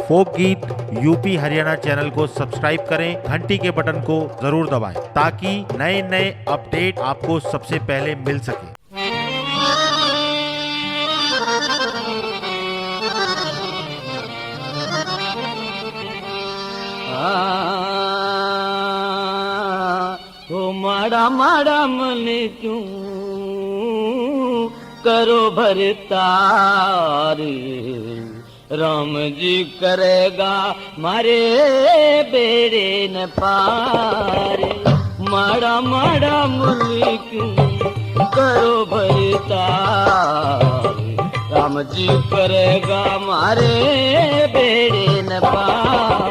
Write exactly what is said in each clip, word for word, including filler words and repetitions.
फोक गीत UP Haryana channel को subscribe करें, घंटी के बटन को जरूर दबाएं ताकि नए नए अपडेट आपको सबसे पहले मिल सके। ओ माड़ा माड़ा मन क्यों करो भरतार, राम जी करेगा मारे बेड़े न पार। माड़ा माड़ा मन क्यों करो भरतार, राम जी करेगा मारे बेड़े न पार।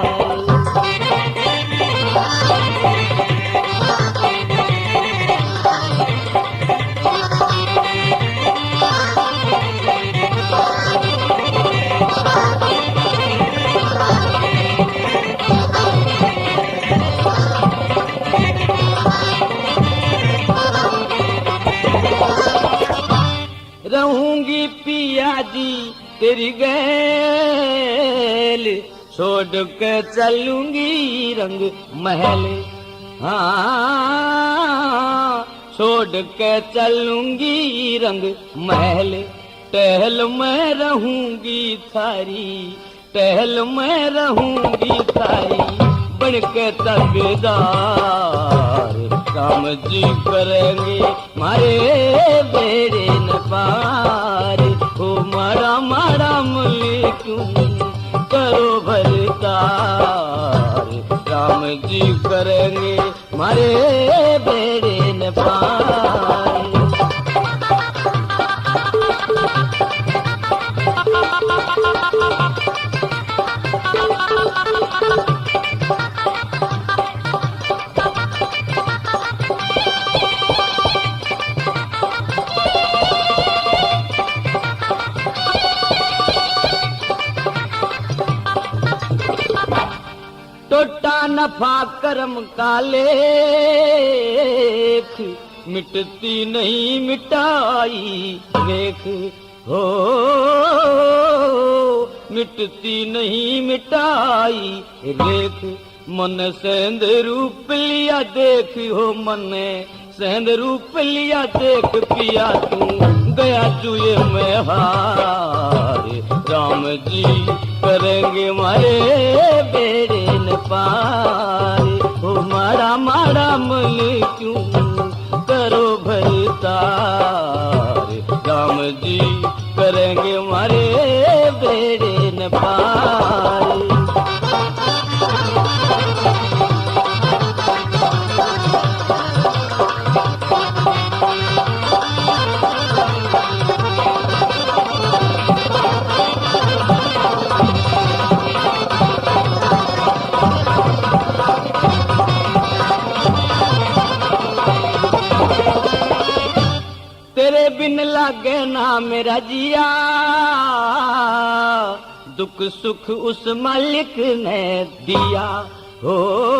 रहूंगी पिया जी तेरी गैल, छोड़ के चलूंगी रंग महल। हाँ छोड़ के चलूंगी रंग महल, टहल मैं रहूंगी थारी, टहल मैं रहूंगी थारी बन के तकदार। राम जी करेंगे मारे बेड़े न पार। हो मारा मारा मुली क्यों करो भरतार, राम जी करेंगे मारे बेड़े न पार। टोटा नफा कर्म का लेख, मिटती नहीं मिटाई देख। हो मिटती नहीं मिटाई देख, मन सेंध रूप लिया देख। हो मन सेंध रूप लिया देख, पिया तू गया जुए में हार। राम जी करेंगे मारे बेड़े न पार। हो माड़ा माड़ा मन क्यों करो भरतार, राम जी करेंगे मारे बेड़े न पार। तेरे बिन लागे ना मेरा जिया, दुख सुख उस मालिक ने दिया। हो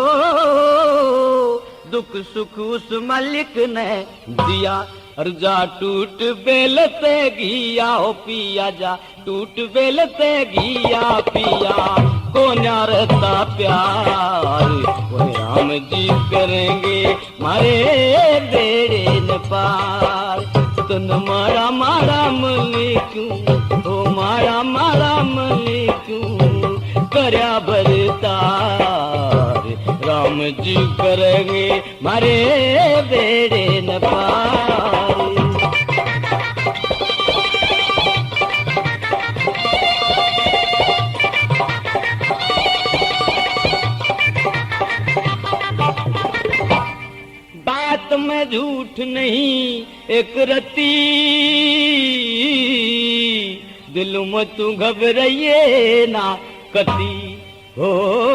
दुख सुख उस मालिक ने दिया। और जा टूट बेलते घिया हो पिया, जा टूट बेलते घिया पिया को न्यारता प्यार। वो राम जी करेंगे मारे बेड़े न पार। तन मारा मारा मली क्यों, हो मारा मारा मली क्यों करया भरतार, राम जी करेंगे मारे बेड़े न पार। बात में झूठ नहीं एक रती, दिल में तू घबराइए ना कती। हो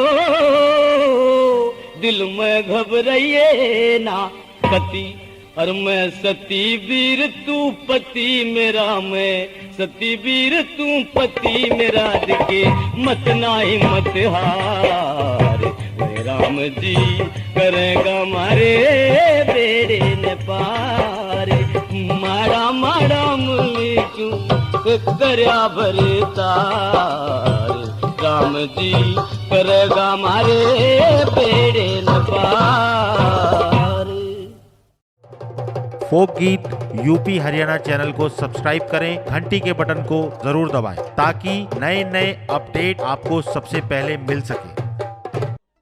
दिल में घबराइए ना कती। और मैं सती वीर तू पति मेरा, मैं सती वीर तू पति मेरा, दिखे मत नाही मत हार। राम जी करेगा मारे बेड़े न पार। माड़ा माड़ा मुली क्यों करया भरतार, राम राम जी करेगा हमारे बेड़े न पार। फोक गीत यूपी हरियाणा चैनल को सब्सक्राइब करें, घंटी के बटन को जरूर दबाएं ताकि नए नए अपडेट आपको सबसे पहले मिल सके।